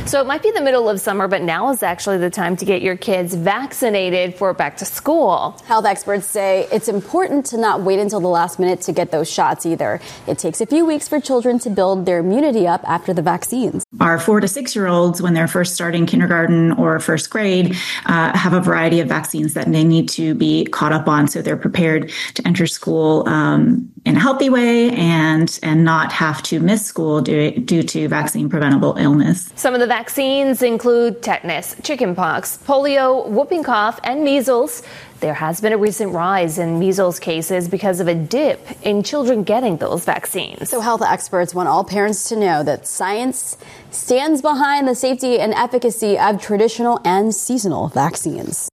So it might be the middle of summer, but now is actually the time to get your kids vaccinated for back to school. Health experts say it's important to not wait until the last minute to get those shots either. It takes a few weeks for children to build their immunity up after the vaccines. Our 4 to 6 year olds, when they're first starting kindergarten or first grade, have a variety of vaccines that they need to be caught up on so they're prepared to enter school in a healthy way and not have to miss school due to vaccine preventable illness. Some of the vaccines include tetanus, chickenpox, polio, whooping cough, and measles. There has been a recent rise in measles cases because of a dip in children getting those vaccines. So health experts want all parents to know that science stands behind the safety and efficacy of traditional and seasonal vaccines.